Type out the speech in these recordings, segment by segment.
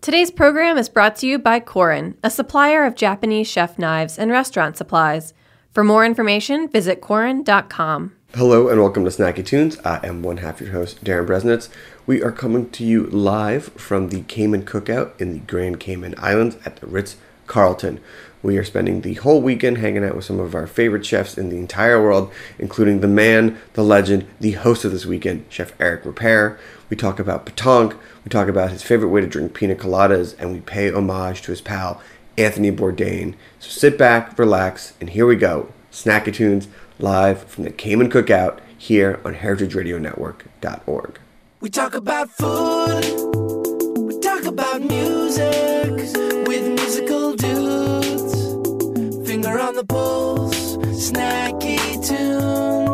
Today's program is brought to you by Korin, a supplier of Japanese chef knives and restaurant supplies. For more information, visit Korin.com. Hello and welcome to Snacky Tunes. I am one half your host, Darren Bresnitz. We are coming to you live from the Cayman Cookout in the Grand Cayman Islands at the Ritz-Carlton. We are spending the whole weekend hanging out with some of our favorite chefs in the entire world, including the man, the legend, the host of this weekend, Chef Eric Ripert. We talk about pétanque, we talk about his favorite way to drink pina coladas, and we pay homage to his pal, Anthony Bourdain. So sit back, relax, and here we go. Snacky Tunes, live from the Cayman Cookout here on heritageradionetwork.org. We talk about food, we talk about music, with musical dudes, finger on the pulse, Snacky Tunes.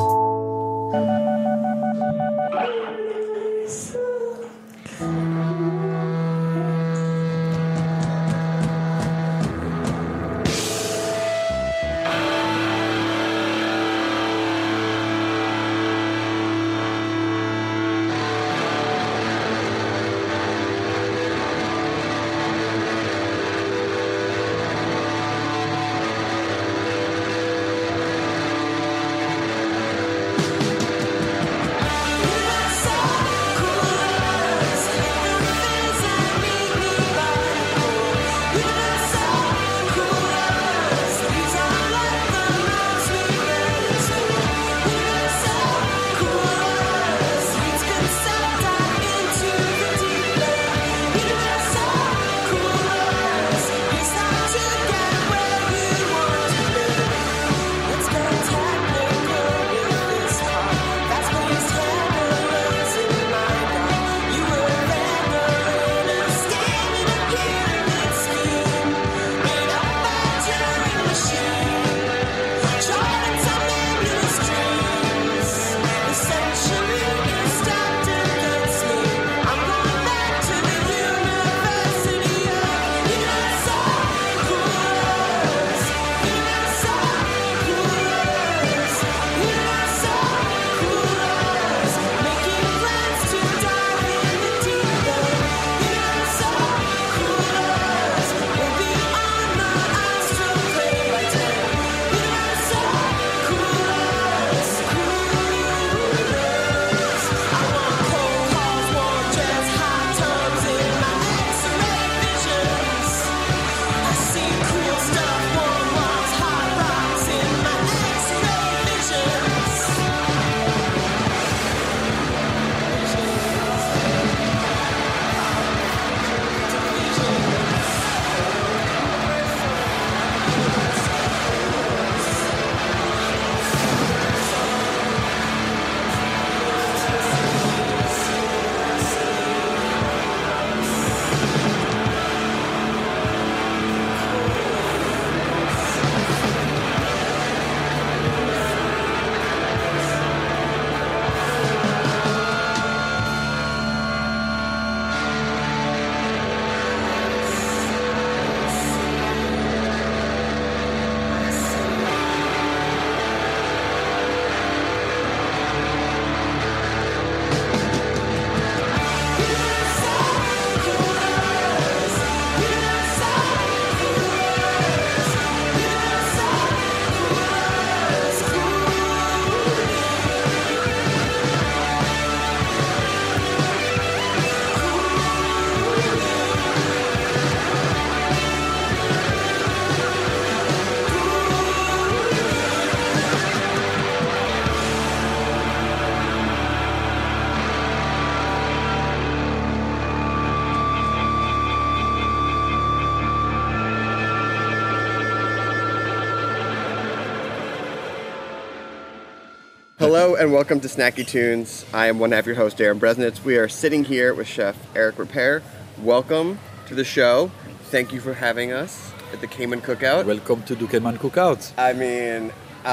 Hello and welcome to Snacky Tunes. I am one half your host, Darren Bresnitz. We are sitting here with Chef Eric Ripert. Welcome to the show. Thank you for having us at the Cayman Cookout. Welcome to the Cayman Cookout. I mean,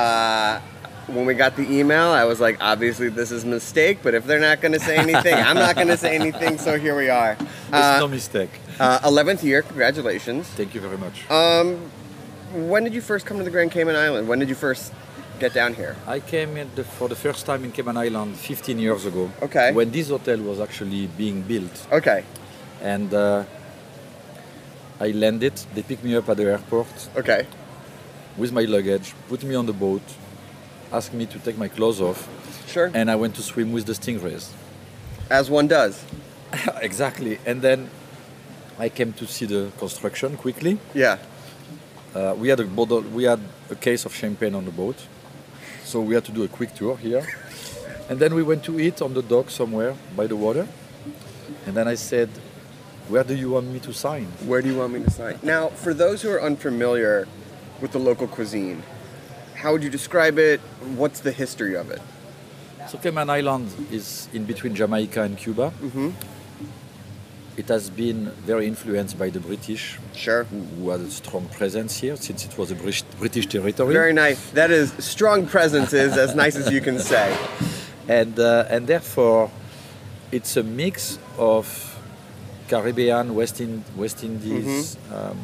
when we got the email, I was like, obviously this is a mistake, but if they're not going to say anything, I'm not going to say anything, so here we are. It's no mistake. 11th year, congratulations. Thank you very much. When did you first come to the Grand Cayman Island? When did you first get down here? I came for the first time in Cayman Island 15 years ago. Okay. When this hotel was actually being built. Okay. And I landed. They picked me up at the airport Okay. with my luggage, put me on the boat, asked me to take my clothes off, Sure. and I went to swim with the stingrays. As one does. Exactly. And then I came to see the construction quickly. Yeah. We had a case of champagne on the boat, so we had to do a quick tour here. And then we went to eat on the dock somewhere by the water. And then I said, "Where do you want me to sign?" Where do you want me to sign? Now, for those who are unfamiliar with the local cuisine, how would you describe it? What's the history of it? So Cayman Island is in between Jamaica and Cuba. Mm-hmm. It has been very influenced by the British, Sure. who had a strong presence here since it was a British territory. Very nice. That is, strong presence is as nice as you can say. And therefore, it's a mix of Caribbean, West Indies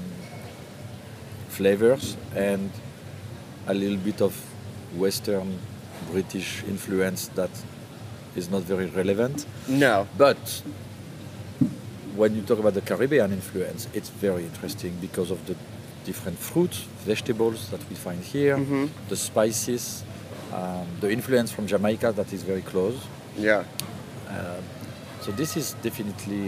flavors and a little bit of Western British influence that is not very relevant. No. But when you talk about the Caribbean influence, it's very interesting because of the different fruits, vegetables that we find here, the spices, the influence from Jamaica that is very close. Yeah. So this is definitely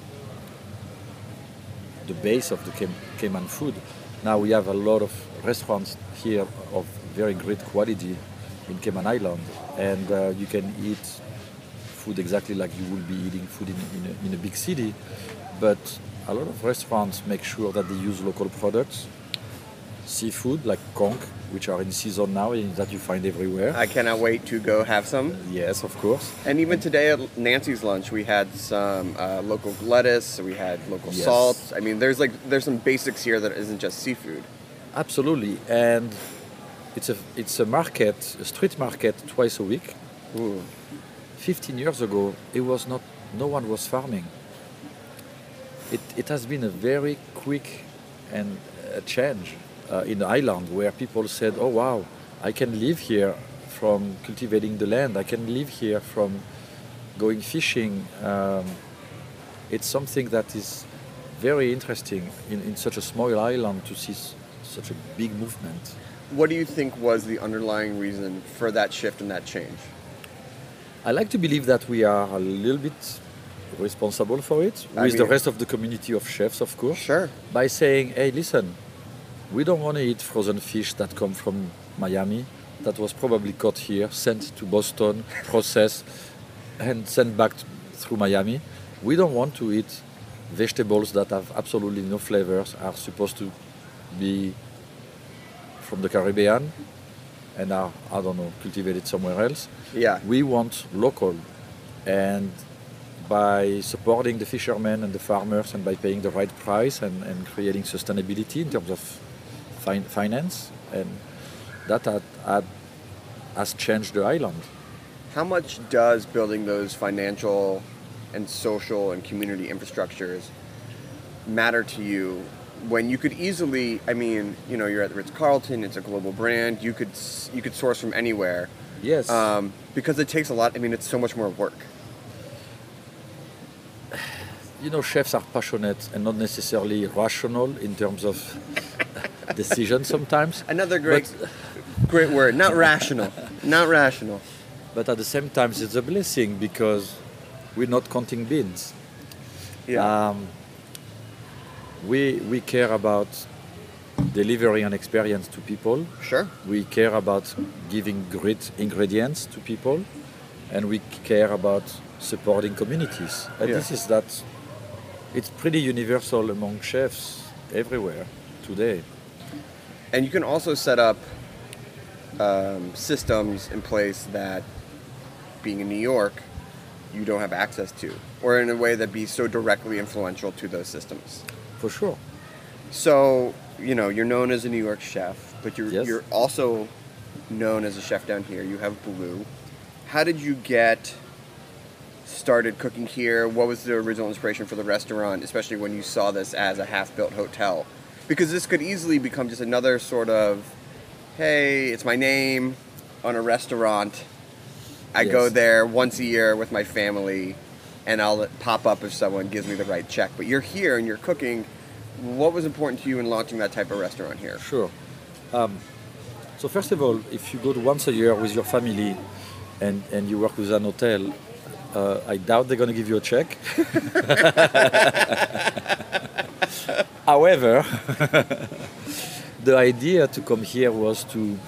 the base of the Cayman food. Now we have a lot of restaurants here of very great quality in Cayman Island, and you can eat food exactly like you will be eating food in a big city, but a lot of restaurants make sure that they use local products, seafood like conch, which are in season now and that you find everywhere. I cannot wait to go have some. Yes, of course. And even today at Nancy's lunch, we had some local lettuce, we had local Yes. salt. I mean, there's some basics here that isn't just seafood. Absolutely, and it's a market, a street market twice a week. Ooh. 15 years ago, no one was farming. It has been a very quick and change in the island where people said, "Oh wow, I can live here from cultivating the land. I can live here from going fishing." It's something that is very interesting in such a small island to see such a big movement. What do you think was the underlying reason for that shift and that change? I like to believe that we are a little bit responsible for it, with the rest of the community of chefs, of course. Sure. By saying, hey, listen, we don't want to eat frozen fish that come from Miami, that was probably caught here, sent to Boston, processed, and sent back through Miami. We don't want to eat vegetables that have absolutely no flavors, are supposed to be from the Caribbean and are, I don't know, cultivated somewhere else. Yeah. We want local. And by supporting the fishermen and the farmers and by paying the right price and creating sustainability in terms of finance, and that has changed the island. How much does building those financial and social and community infrastructures matter to you when you could easily, I mean, you know, you're at the Ritz-Carlton, it's a global brand, you could source from anywhere. Yes. Because it takes a lot, I mean, it's so much more work. You know, chefs are passionate and not necessarily rational in terms of decisions sometimes. Another great word, not rational, not rational. But at the same time, it's a blessing because we're not counting beans. Yeah. We care about delivering an experience to people. Sure. We care about giving great ingredients to people, and we care about supporting communities. And this is that. It's pretty universal among chefs everywhere today. And you can also set up systems in place that, being in New York, you don't have access to, or in a way that be so directly influential to those systems. For sure. So, you know, you're known as a New York chef, but Yes. you're also known as a chef down here. You have Blue. How did you get started cooking here? What was the original inspiration for the restaurant, especially when you saw this as a half-built hotel? Because this could easily become just another sort of, hey, it's my name on a restaurant. I go Yes. there once a year with my family, and I'll pop up if someone gives me the right check. But you're here and you're cooking what was important to you in launching that type of restaurant here? Sure. So first of all, if you go to once a year with your family and you work with an hotel, I doubt they're going to give you a check. However, the idea to come here was to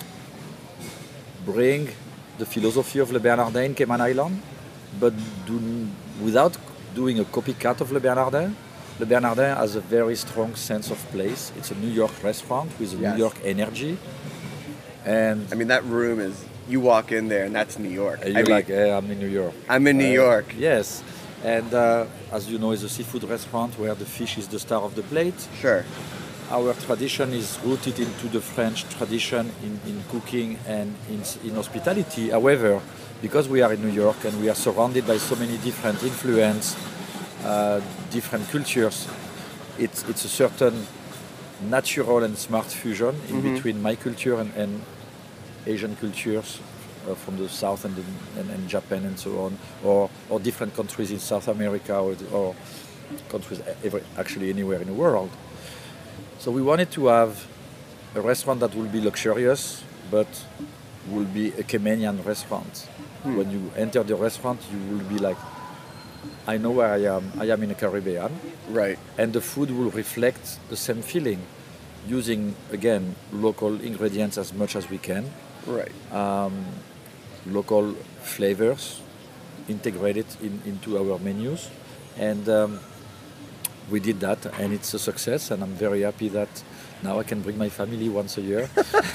bring the philosophy of Le Bernardin in Cayman Island, but without doing a copycat of Le Bernardin. Le Bernardin has a very strong sense of place. It's a New York restaurant with a New York energy. And I mean, that room is, you walk in there and that's New York. you're like, hey, I'm in New York. I'm in New York. Yes. And as you know, it's a seafood restaurant where the fish is the star of the plate. Sure. Our tradition is rooted into the French tradition in cooking and in hospitality. However, because we are in New York and we are surrounded by so many different influences, different cultures, it's a certain natural and smart fusion in between my culture and Asian cultures from the South and Japan and so on, or different countries in South America or countries actually anywhere in the world. So we wanted to have a restaurant that will be luxurious, but will be a Caymanian restaurant. When you enter the restaurant, you will be like, I know where I am. I am in the Caribbean. Right. And the food will reflect the same feeling, using, again, local ingredients as much as we can. Right. Local flavors integrated into our menus. And we did that, and it's a success, and I'm very happy that now I can bring my family once a year.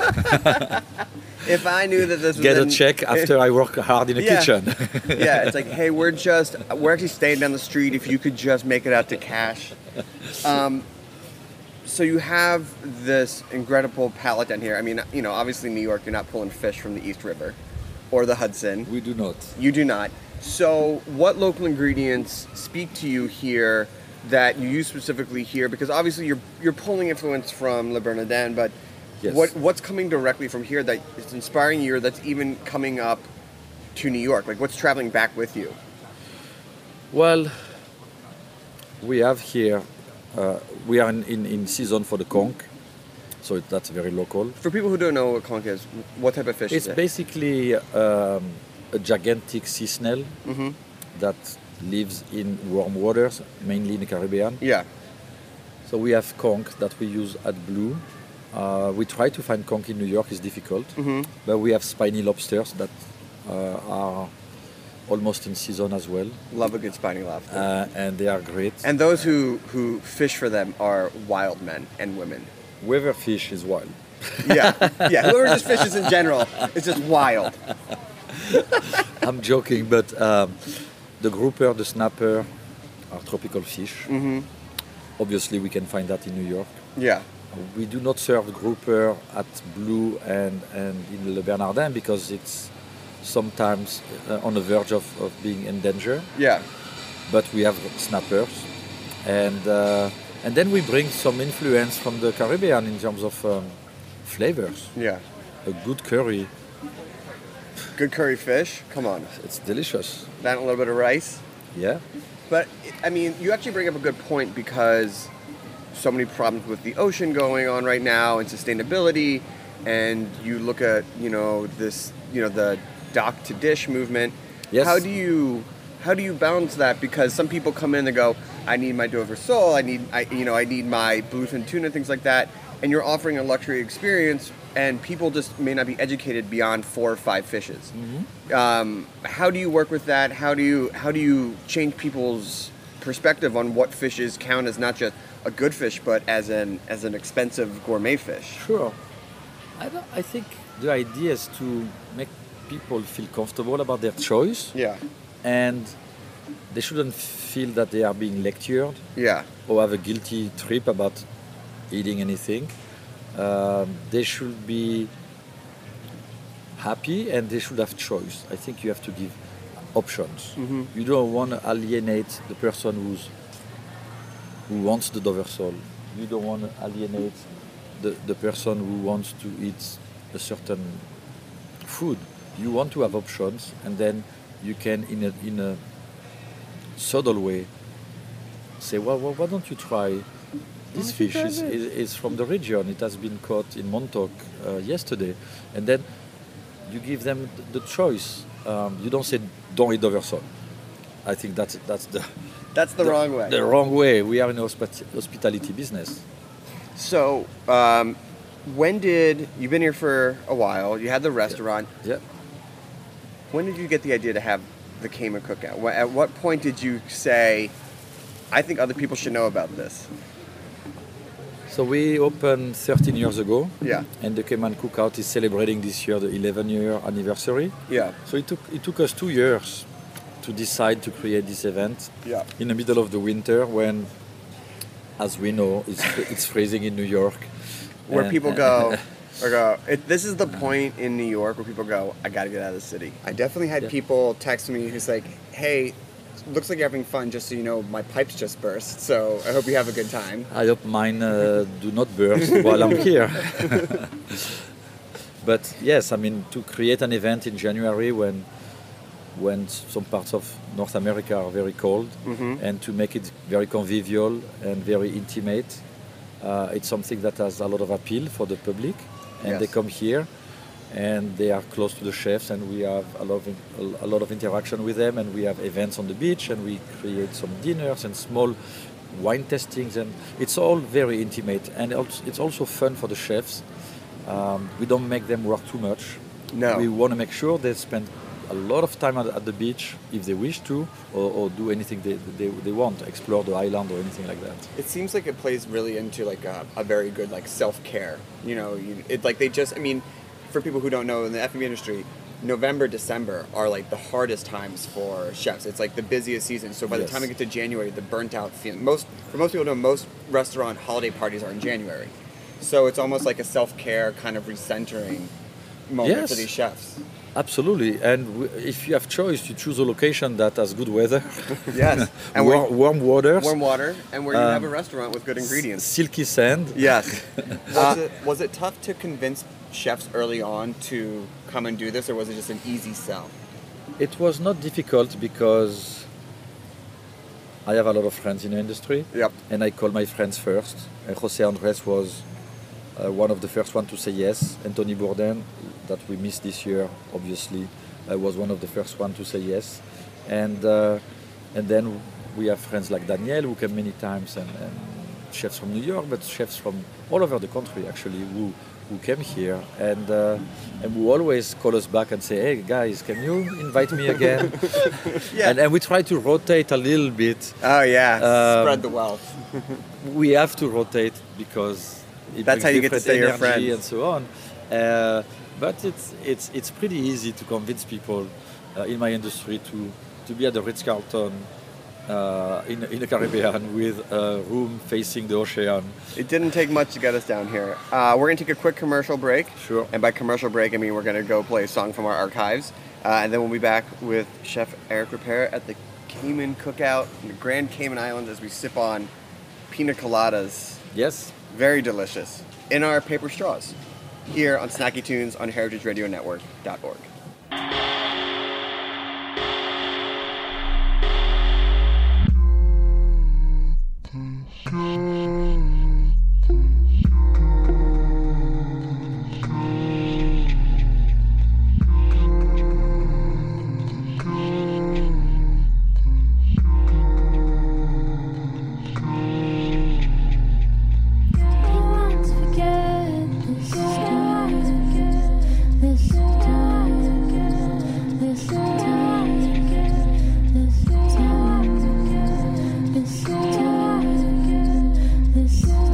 If I knew that this was Get a check after I work hard in the kitchen. Yeah, it's like, hey, we're actually staying down the street. If you could just make it out to cash. So you have this incredible palette down here. I mean, you know, obviously New York, you're not pulling fish from the East River or the Hudson. We do not. You do not. So what local ingredients speak to you here that you use specifically here? Because obviously you're pulling influence from Le Bernardin, but Yes. what's coming directly from here that is inspiring you, or that's even coming up to New York? Like, what's traveling back with you? Well, we have here, we are in season for the conch, so that's very local. For people who don't know what conch is, what type of fish It's is it? basically a gigantic sea snail that lives in warm waters, mainly in the Caribbean. Yeah. So we have conch that we use at Blue. We try to find conch in New York, it's difficult, but we have spiny lobsters that are almost in season as well, Love a good spiny lobster. and they are great. And those who fish for them are wild men and women. Whoever fish is wild. Yeah. Yeah. Whoever just fishes in general, it's just wild. I'm joking, but the grouper, the snapper are tropical fish. Obviously, we can find that in New York. Yeah. We do not serve grouper at Blue and in Le Bernardin because it's sometimes on the verge of being endangered. Yeah. But we have snappers, and then we bring some influence from the Caribbean in terms of flavors. Yeah. A good curry, Good curry fish. Come on. it's delicious. That and a little bit of rice. Yeah. But, I mean, you actually bring up a good point because so many problems with the ocean going on right now and sustainability, and you look at, you know, this, you know, the dock to dish movement. Yes. How do you balance that? Because some people come in and go, I need my Dover sole, I need my bluefin tuna, things like that, and you're offering a luxury experience, and people just may not be educated beyond 4 or 5 fishes. How do you work with that? How do you change people's perspective on what fishes count as not just a good fish, but as an expensive gourmet fish? Sure. I think the idea is to make people feel comfortable about their choice, Yeah. and they shouldn't feel that they are being lectured Yeah. or have a guilty trip about eating anything. They should be happy and they should have choice. I think you have to give options. You don't want to alienate the person who wants the Dover sole. You don't want to alienate the person who wants to eat a certain food. You want to have options, and then you can, in a subtle way, say, well, why don't you try This fish is from the region. It has been caught in Montauk yesterday. And then you give them the choice. You don't say, don't eat over salt. I think that's the wrong way. The wrong way. We are in the hospitality business. So, you've been here for a while, you had the restaurant. Yeah. When did you get the idea to have the Cayman Cookout? At what point did you say, I think other people should know about this? So we opened 13 years ago. Yeah. And the Cayman Cookout is celebrating this year the 11-year anniversary. Yeah. So it took us 2 years to decide to create this event. Yeah. In the middle of the winter when, as we know, it's freezing in New York. Where people go, this is the point in New York where people go, I gotta get out of the city. I definitely had people text me who's like, hey, looks like you're having fun, just so you know, my pipes just burst, so I hope you have a good time. I hope mine do not burst while I'm here. But yes, I mean, to create an event in January when some parts of North America are very cold, and to make it very convivial and very intimate, it's something that has a lot of appeal for the public, and they come here and they are close to the chefs, and we have a lot of interaction with them, and we have events on the beach, and we create some dinners and small wine tastings, and it's all very intimate, and it's also fun for the chefs. We don't make them work too much. No. We want to make sure they spend a lot of time at the beach if they wish to, or do anything they want, explore the island or anything like that. It seems like it plays really into like a very good like self-care. You know, for people who don't know, in the F&B industry, November, December are like the hardest times for chefs. It's like the busiest season. So by the time we get to January, the burnt out feeling. For most people, most restaurant holiday parties are in January. So it's almost like a self-care kind of recentering moment for these chefs. Absolutely, and if you have choice, you choose a location that has good weather. Yes, and warm water, and where you have a restaurant with good ingredients. Silky sand. Yes. Was it tough to convince chefs early on to come and do this, or was it just an easy sell? It was not difficult because I have a lot of friends in the industry. Yep. And I called my friends first. And Jose Andres was one of the first one to say yes. Anthony Bourdain, that we missed this year, obviously, was one of the first one to say yes. And then we have friends like Daniel, who came many times, and chefs from New York, but chefs from all over the country, actually, who came here. And who always call us back and say, hey, guys, can you invite me again? And we try to rotate a little bit. Oh, yeah. Spread the wealth. We have to rotate because that's how you get to stay your friends and so on. But it's pretty easy to convince people in my industry to be at the Ritz-Carlton in the Caribbean with a room facing the ocean. It didn't take much to get us down here. We're going to take a quick commercial break. Sure. And by commercial break, I mean we're going to go play a song from our archives. And then we'll be back with Chef Eric Ripert at the Cayman Cookout in the Grand Cayman Islands as we sip on pina coladas. Yes. Very delicious. In our paper straws. Here on Snacky Tunes on heritageradionetwork.org. This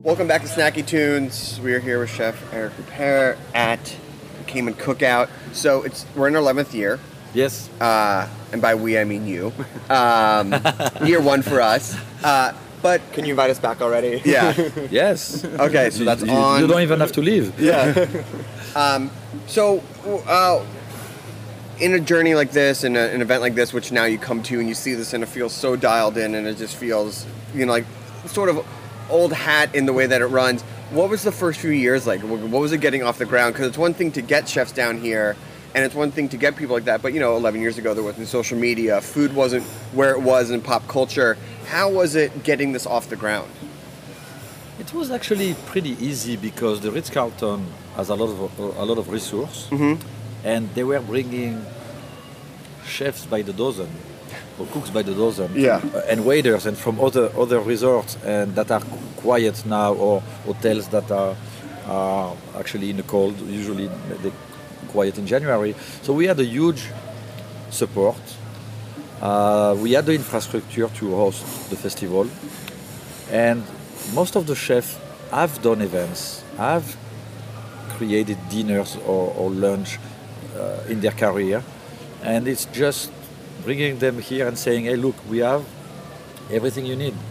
Welcome back to Snacky Tunes. We are here with Chef Eric Ripert at Cayman Cookout. So we're in our 11th year. Yes. And by we, I mean you. Year one for us. But Can you invite us back already? yeah. Yes. Okay, so that's on. You don't even have to leave. Yeah. So, in a journey like this, in an event like this, which now you come to and you see this and it feels so dialed in and it just feels, like sort of old hat in the way that it runs. What was the first few years like? What was it getting off the ground? Because it's one thing to get chefs down here and it's one thing to get people like that. But, 11 years ago, there wasn't social media. Food wasn't where it was in pop culture. How was it getting this off the ground? It was actually pretty easy because the Ritz-Carlton has a lot of resource, and they were bringing chefs by the dozen, or cooks by the dozen, Yeah. and waiters, and from other resorts and that are quiet now, or hotels that are actually in the cold. Usually they quiet in January. So we had a huge support. We had the infrastructure to host the festival, and most of the chefs have done events, have created dinners or lunch in their career, and it's just bringing them here and saying, hey, look, we have everything you need.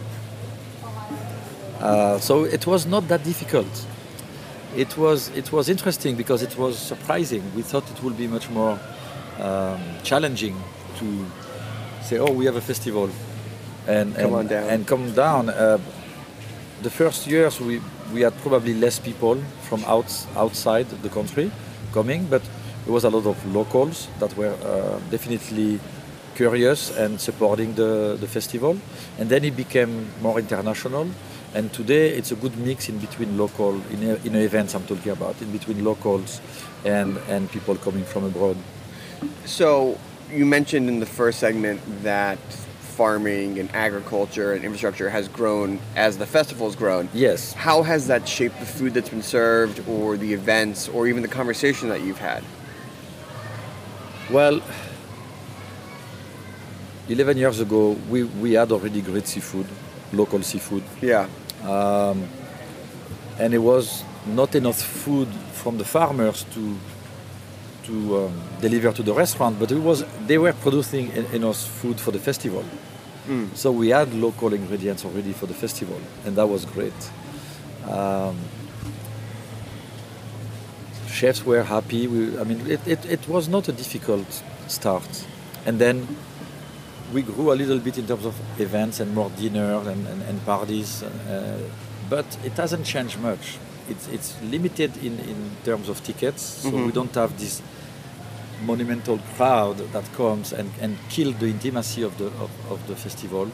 So it was not that difficult. It was interesting because it was surprising. We thought it would be much more challenging to say, oh, we have a festival and come down. The first years we had probably less people from outside the country coming, but there was a lot of locals that were definitely curious and supporting the festival. And then it became more international. And today it's a good mix in between local, in events I'm talking about, in between locals and people coming from abroad. So, you mentioned in the first segment that farming and agriculture and infrastructure has grown as the festival's grown. Yes. How has that shaped the food that's been served or the events or even the conversation that you've had? Well, 11 years ago, we had already great seafood, local seafood. Yeah. And it was not enough food from the farmers to deliver to the restaurant, but they were producing enough food for the festival. So we had local ingredients already for the festival, and that was great. Chefs were happy. It was not a difficult start. And then we grew a little bit in terms of events and more dinners and parties, but it hasn't changed much. It's limited in terms of tickets, so we don't have this monumental crowd that comes and kill the intimacy of the festival.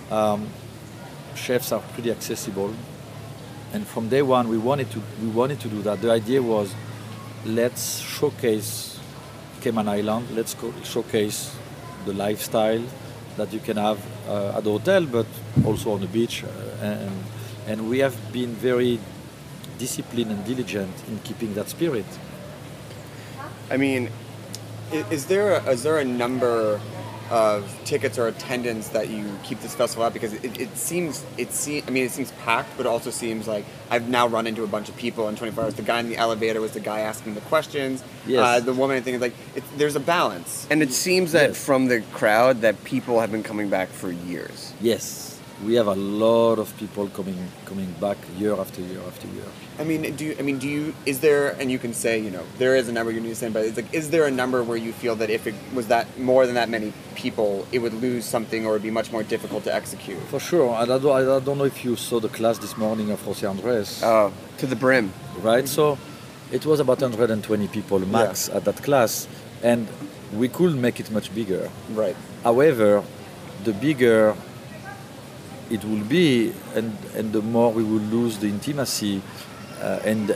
Chefs are pretty accessible, and from day one we wanted to do that. The idea was, let's showcase Cayman Island, let's showcase the lifestyle that you can have at the hotel, but also on the beach, and we have been very disciplined and diligent in keeping that spirit. I mean, is there a number of tickets or attendance that you keep this festival at? Because it seems packed, but it also seems like I've now run into a bunch of people in 24 hours. The guy in the elevator was the guy asking the questions. Yes. The woman, I think, is like, there's a balance. And it seems that Yes. from the crowd that people have been coming back for years. Yes, we have a lot of people coming back year after year after year. Is there, and you can say, there is a number you need to say, but it's like, is there a number where you feel that if it was that more than that many people, it would lose something or it'd be much more difficult to execute? For sure. I don't know if you saw the class this morning of José Andrés. To the brim. Right? So it was about 120 people max at that class, and we could make it much bigger. Right. However, the bigger it will be, and the more we will lose the intimacy, and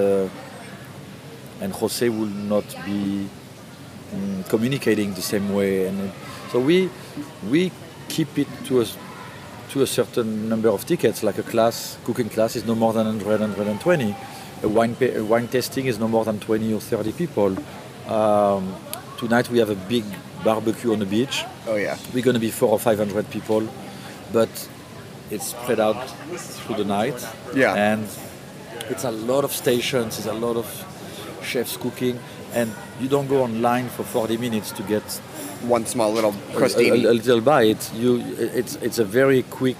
Jose will not be communicating the same way, and so we keep it to a certain number of tickets. Like cooking class is no more than 120. A wine tasting is no more than 20 or 30 people. Tonight we have a big barbecue on the beach. Oh yeah. We're going to be 400 or 500 people, but it's spread out through the night. Yeah. And it's a lot of stations, it's a lot of chefs cooking, and you don't go online for 40 minutes to get One small little a crostini. little bite. It's a very quick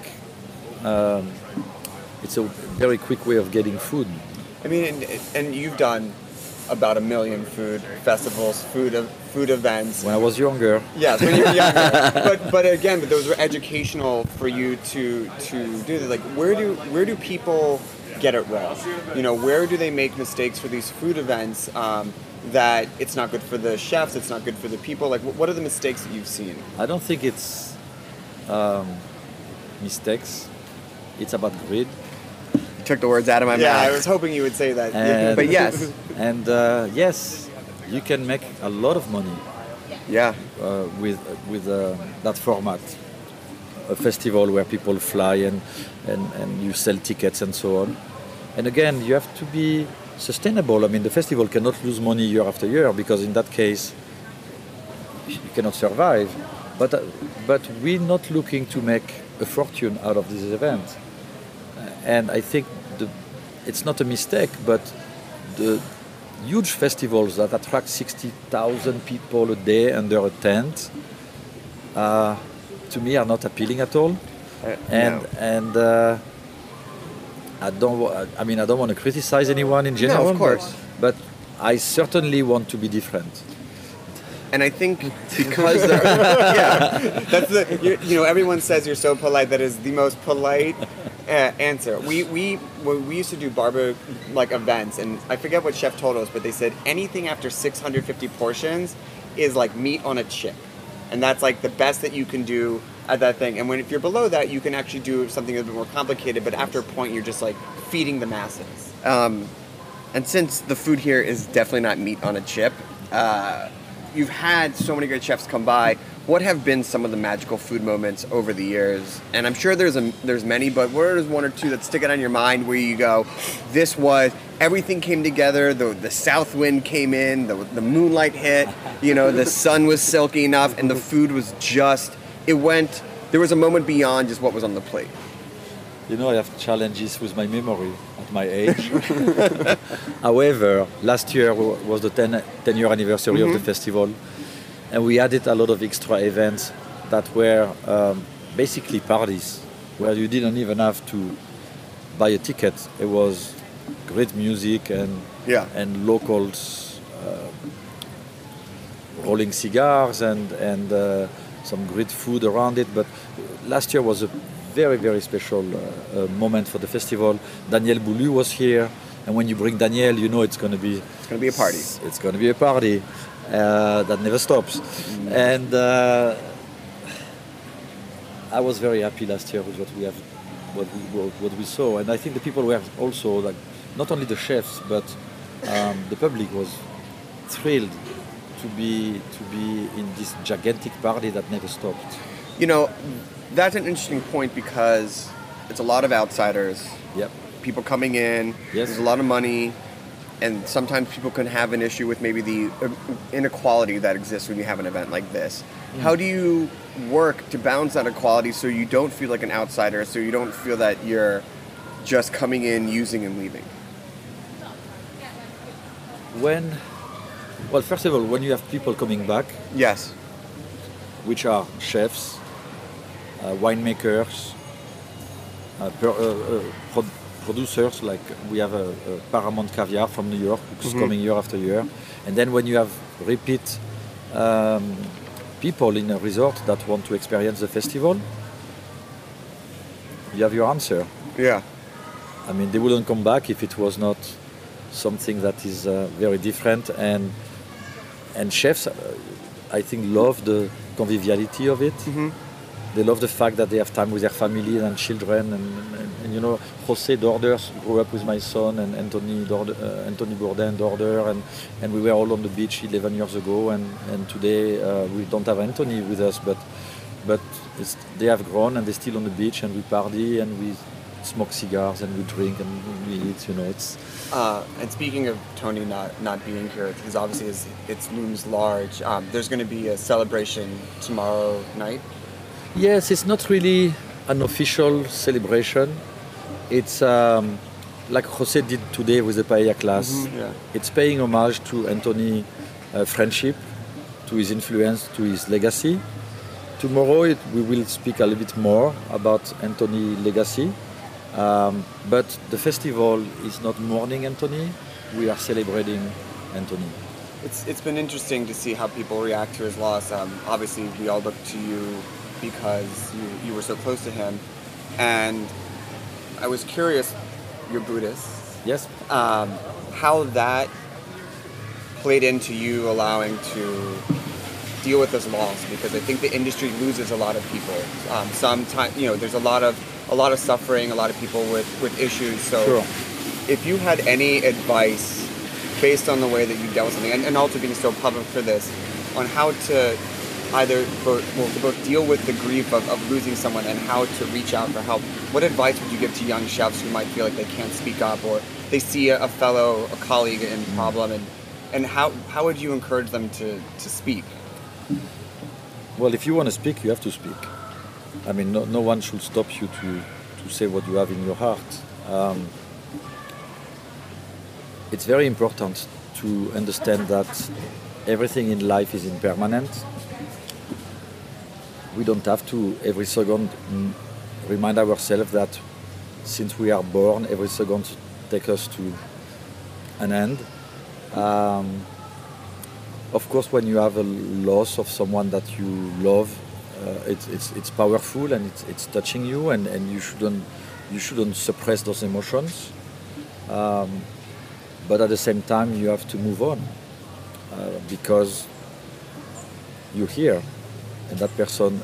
way of getting food. I mean, and you've done about 1 million food festivals, food events. When I was younger, Yes, when you were younger. but those were educational for you to do that. Like, where do people get it wrong? You know, where do they make mistakes for these food events? That it's not good for the chefs, it's not good for the people. Like, what are the mistakes that you've seen? I don't think it's mistakes. It's about greed. You took the words out of my Yeah, I mouth. was hoping you would say that. And- But yes, And yes, you can make a lot of money yeah. with that format. A festival where people fly and you sell tickets and so on. And again, you have to be sustainable. I mean, the festival cannot lose money year after year, because in that case, you cannot survive. But we're not looking to make a fortune out of this event. And I think it's not a mistake, but the huge festivals that attract 60,000 people a day under a tent, to me, are not appealing at all. No. I don't want to criticize anyone in general. of course. But I certainly want to be different. And I think because there, yeah, That's you know, everyone says you're so polite. That is the most polite answer. When we used to do barber like events, and I forget what chef told us, but they said anything after 650 portions is like meat on a chip, and that's like the best that you can do at that thing. And if you're below that, you can actually do something a bit more complicated. But after a point, you're just like feeding the masses. and since the food here is definitely not meat on a chip, you've had so many great chefs come by. What have been some of the magical food moments over the years? And I'm sure there's many, but what is one or two that stick out on your mind where you go, this was, everything came together, the south wind came in, the moonlight hit, you know, the sun was silky enough, and the food was just, there was a moment beyond just what was on the plate. You know, I have challenges with my memory at my age. However, last year was the 10-year anniversary of the festival, and we added a lot of extra events that were basically parties, where you didn't even have to buy a ticket. It was great music and locals rolling cigars and some great food around it. But last year was a very, very special moment for the festival. Daniel Boulou was here, and when you bring Daniel, you know it's going to be a party. It's going to be a party that never stops. And I was very happy last year with what we saw, and I think the people were also, like, not only the chefs, but the public was thrilled to be in this gigantic party that never stopped. You know, that's an interesting point because it's a lot of outsiders. Yep. People coming in. Yes. There's a lot of money, and sometimes people can have an issue with maybe the inequality that exists when you have an event like this. How do you work to balance that equality so you don't feel like an outsider, so you don't feel that you're just coming in, using, and leaving? Well, first of all, when you have people coming back, Yes. which are chefs, winemakers, producers, like we have a Paramount Caviar from New York, who's coming year after year. And then when you have repeat people in a resort that want to experience the festival, you have your answer. Yeah. I mean, they wouldn't come back if it was not something that is very different. And chefs, I think, love the conviviality of it. They love the fact that they have time with their family and children. And you know, José Dorders grew up with my son and Anthony Bourdain Dorder, and we were all on the beach 11 years ago. And today we don't have Anthony with us, but they have grown and they're still on the beach, and we party and we smoke cigars and we drink and we eat. You know, it's. And speaking of Tony not being here, because obviously it looms large. There's going to be a celebration tomorrow night. Yes, it's not really an official celebration. It's like Jose did today with the paella class. Yeah. It's paying homage to Anthony's friendship, to his influence, to his legacy. Tomorrow we will speak a little bit more about Anthony's legacy. But the festival is not mourning Anthony, we are celebrating Anthony. It's been interesting to see how people react to his loss. Obviously, we all look to you because you were so close to him. And I was curious, you're Buddhist, Yes? how that played into you allowing to deal with this loss, because I think the industry loses a lot of people. Sometimes, there's a lot of suffering, a lot of people with issues. So Sure. if you had any advice based on the way that you dealt with something, and also being so public for this, on how to either both deal with the grief of losing someone and how to reach out for help, what advice would you give to young chefs who might feel like they can't speak up, or they see a colleague in problem, and how would you encourage them to speak? Well, if you want to speak, you have to speak. I mean, no one should stop you to say what you have in your heart. It's very important to understand that everything in life is impermanent. We don't have to every second remind ourselves that since we are born, every second takes us to an end. Of course, when you have a loss of someone that you love, it's powerful and it's touching you, and you shouldn't suppress those emotions. But at the same time, you have to move on because you're here, and that person,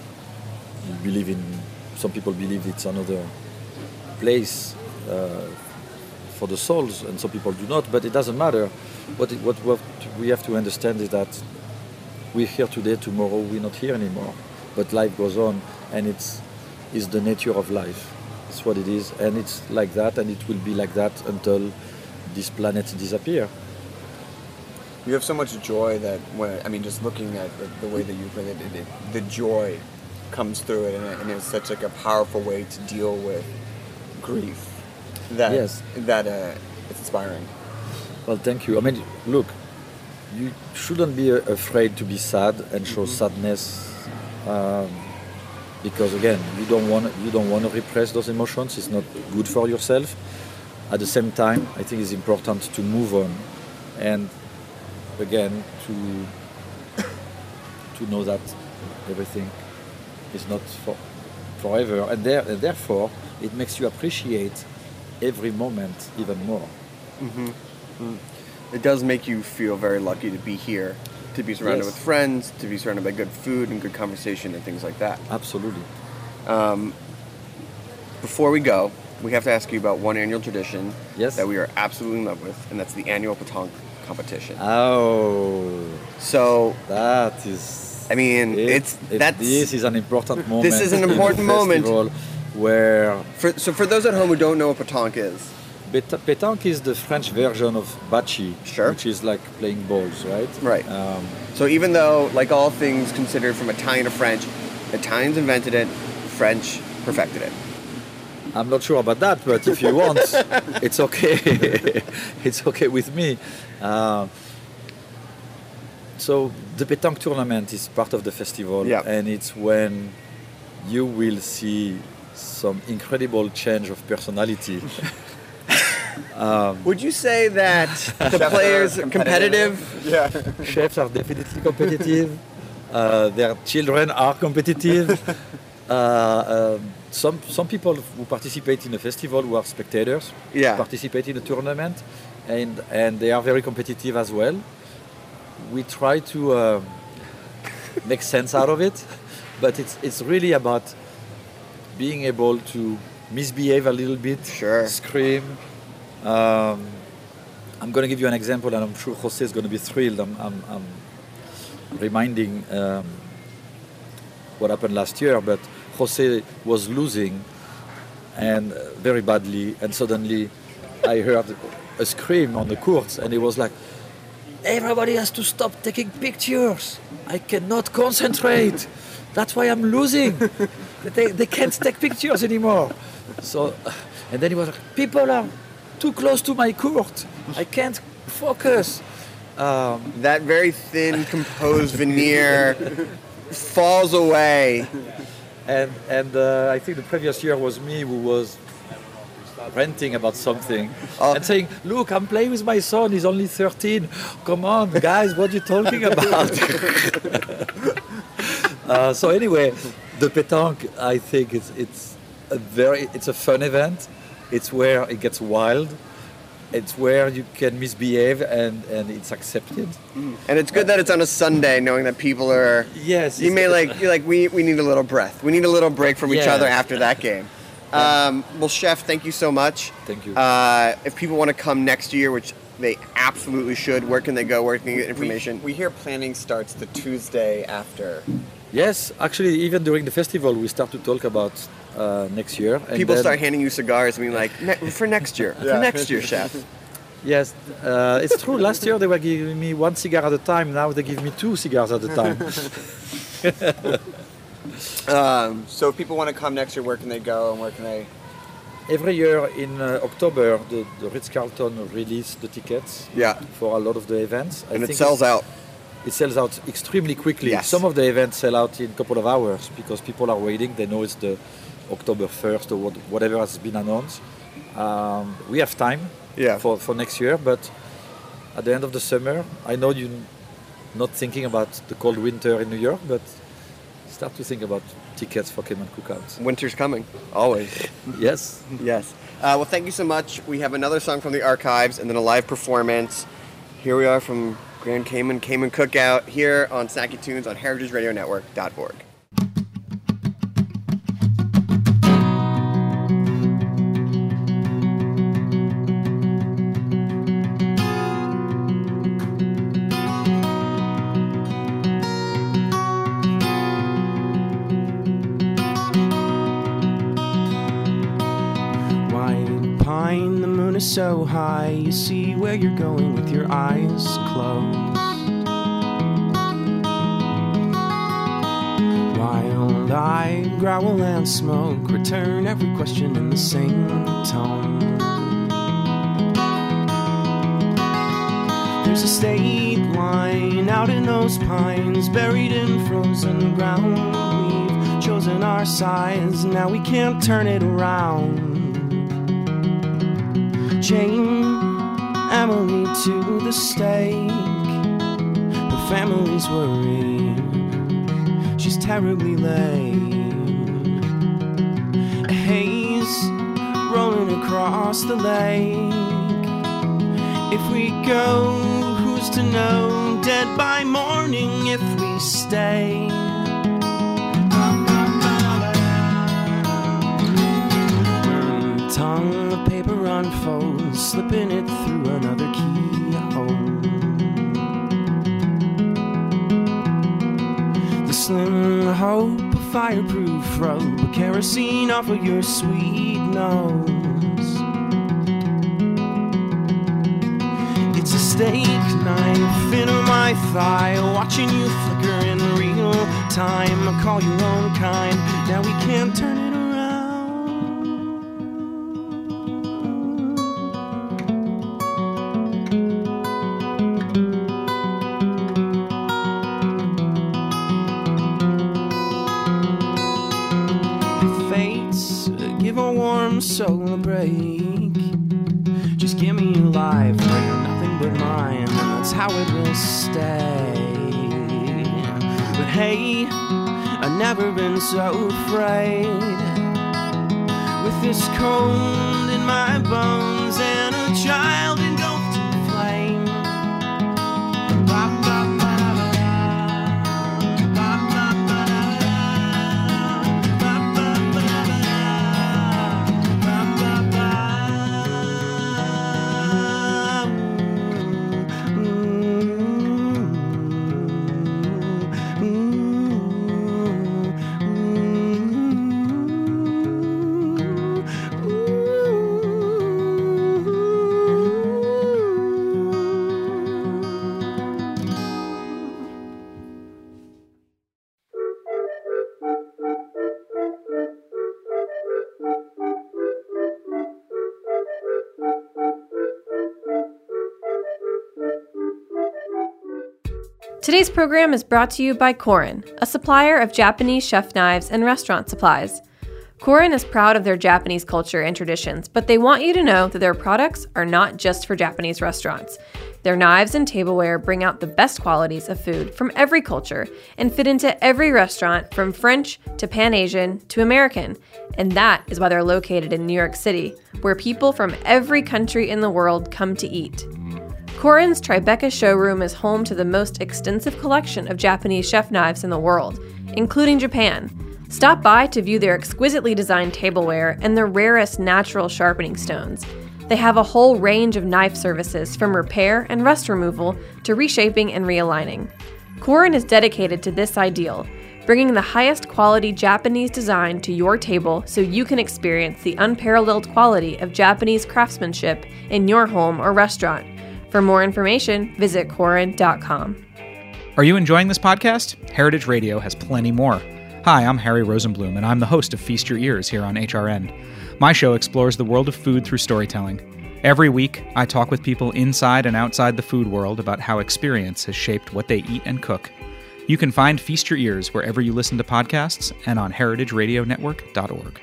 some people believe it's another place for the souls, and some people do not. But it doesn't matter. What we have to understand is that we're here today, tomorrow we're not here anymore. But life goes on, and it's the nature of life. It's what it is, and it's like that, and it will be like that until this planet disappear. You have so much joy that just looking at the way that you put it, the joy comes through it, and it's such like a powerful way to deal with grief. It's inspiring. Well, thank you. I mean, look, you shouldn't be afraid to be sad and show sadness, because again, you don't want to repress those emotions. It's not good for yourself. At the same time, I think it's important to move on, and again to know that everything is not forever, and therefore it makes you appreciate every moment even more. Mm-hmm. It does make you feel very lucky to be here, to be surrounded with friends, to be surrounded by good food and good conversation and things like that. Absolutely. Before we go, we have to ask you about one annual tradition that we are absolutely in love with, and that's the annual pétanque competition. Oh, so that is. I mean, this is an important moment. This is an important moment where. For those at home who don't know what pétanque is. Pétanque is the French version of bocce, which is like playing balls, right? Right. So even though, like all things considered from Italian to French, Italians invented it, French perfected it. I'm not sure about that, but if you want, it's okay. It's okay with me. So the pétanque tournament is part of the festival, and it's when you will see some incredible change of personality. Would you say that the players are competitive? Yeah. Chefs are definitely competitive. Their children are competitive. Some people who participate in a festival who are spectators participate in a tournament, and they are very competitive as well. We try to make sense out of it, but it's really about being able to misbehave a little bit, scream. I'm going to give you an example, and I'm sure Jose is going to be thrilled. I'm reminding what happened last year, but Jose was losing and very badly, and suddenly I heard a scream on the court, and it was like, everybody has to stop taking pictures. I cannot concentrate. That's why I'm losing. They can't take pictures anymore. So, and then he was like, people are too close to my court. I can't focus. That very thin, composed veneer falls away. And I think the previous year was me who was ranting about something and saying, look, I'm playing with my son, he's only 13. Come on, guys, what are you talking about? So anyway, the pétanque, I think it's a fun event. It's where it gets wild. It's where you can misbehave and it's accepted. And it's good that it's on a Sunday, knowing that people are. Yes. You're like we need a little breath. We need a little break from each other after that game. Well, Chef, thank you so much. Thank you. If people want to come next year, which they absolutely should, where can they go? Where can they get information? We hear planning starts the Tuesday after. Yes, actually, even during the festival, we start to talk about next year. And people start handing you cigars and being like, for next year, for next year, Chef. Yes, it's true. Last year they were giving me 1 cigar at a time. Now they give me 2 cigars at a time. So if people want to come next year, where can they go and where can they? Every year in October, the Ritz-Carlton release the tickets for a lot of the events. And it sells out. It sells out extremely quickly. Yes. Some of the events sell out in a couple of hours because people are waiting. They know it's the October 1st or whatever has been announced. We have time for next year, but at the end of the summer, I know you're not thinking about the cold winter in New York, but start to think about tickets for Cayman Cookouts. Winter's coming, always. Yes. Yes. Well, thank you so much. We have another song from the archives and then a live performance. Here we are from Grand Cayman Cookout here on Snacky Tunes on heritageradionetwork.org. White pine, the moon is so high, you see where you're going with your eyes closed. Wild eye, growl and smoke, return every question in the same tone. There's a state line out in those pines, buried in frozen ground. We've chosen our size, now we can't turn it around. Chain Emily to the stake, the family's worried, she's terribly late. A haze rolling across the lake. If we go, who's to know? Dead by morning if we stay. Tongue, the paper unfolds, slipping it through another keyhole. The slim hope, a fireproof rope, a kerosene off of your sweet nose. It's a steak knife in my thigh, watching you flicker in real time. I call your own kind, now we can't turn it around. Give a warm soul a break. Just give me your life, bring nothing but mine, and that's how it will stay. But hey, I've never been so afraid. With this cold in my bones and a child engulfed in flame. Today's program is brought to you by Korin, a supplier of Japanese chef knives and restaurant supplies. Korin is proud of their Japanese culture and traditions, but they want you to know that their products are not just for Japanese restaurants. Their knives and tableware bring out the best qualities of food from every culture and fit into every restaurant from French to Pan-Asian to American. And that is why they're located in New York City, where people from every country in the world come to eat. Korin's Tribeca showroom is home to the most extensive collection of Japanese chef knives in the world, including Japan. Stop by to view their exquisitely designed tableware and the rarest natural sharpening stones. They have a whole range of knife services from repair and rust removal to reshaping and realigning. Korin is dedicated to this ideal, bringing the highest quality Japanese design to your table so you can experience the unparalleled quality of Japanese craftsmanship in your home or restaurant. For more information, visit Korin.com. Are you enjoying this podcast? Heritage Radio has plenty more. Hi, I'm Harry Rosenblum, and I'm the host of Feast Your Ears here on HRN. My show explores the world of food through storytelling. Every week, I talk with people inside and outside the food world about how experience has shaped what they eat and cook. You can find Feast Your Ears wherever you listen to podcasts and on heritageradionetwork.org.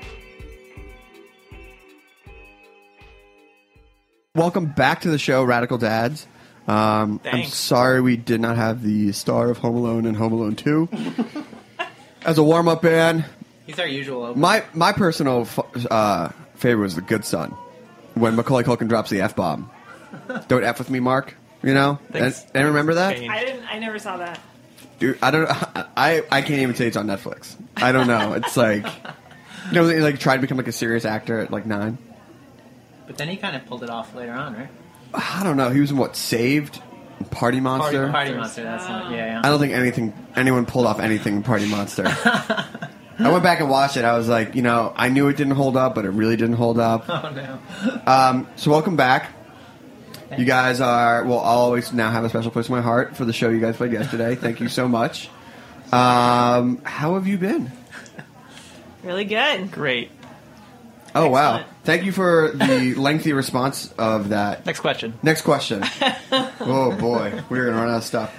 Welcome back to the show, Radical Dads. I'm sorry we did not have the star of Home Alone and Home Alone 2 as a warm-up band. He's our usual opener. My personal favorite was The Good Son, when Macaulay Culkin drops the F-bomb. Don't F with me, Mark. You know? And remember that? I never saw that. Dude, I can't even say it's on Netflix. I don't know. It's like, you know, he like tried to become like a serious actor at like 9. But then he kind of pulled it off later on, right? I don't know. He was in what, Saved? Party Monster? Party Monster, that's not, yeah. I don't think anyone pulled off anything in Party Monster. I went back and watched it. I was like, you know, I knew it didn't hold up, but it really didn't hold up. Oh, no. So welcome back. Thanks. You guys will always now have a special place in my heart for the show you guys played yesterday. Thank you so much. How have you been? Really good. Great. Oh, Excellent. Wow. Thank you for the lengthy response of that. Next question. Oh, boy. We're going to run out of stuff.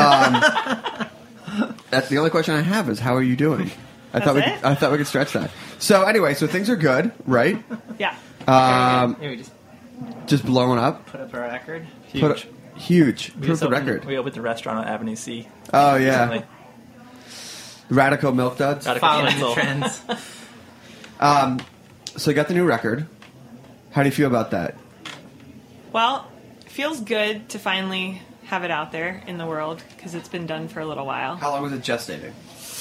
That's the only question I have is, how are you doing? I thought we could stretch that. So, anyway, things are good, right? Yeah. We just blowing up? put up a record. Huge. Put up the record. We opened a restaurant on Avenue C. Oh, yeah. Recently. Radical Milk Duds? Following the trends. So you got the new record. How do you feel about that? Well, it feels good to finally have it out there in the world because it's been done for a little while. How long was it gestating?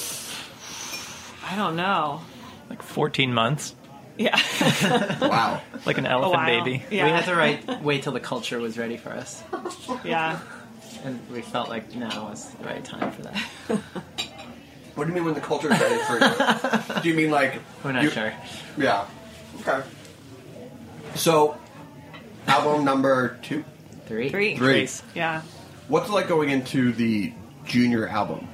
I don't know. Like 14 months. Yeah. Wow. Like an elephant baby. Yeah. We had to wait till the culture was ready for us. Yeah. And we felt like now was the right time for that. What do you mean when the culture is ready for you? Do you mean like... We're not sure. Yeah. Okay. So, album number 2? 3. 3. Yeah. What's it like going into the junior album?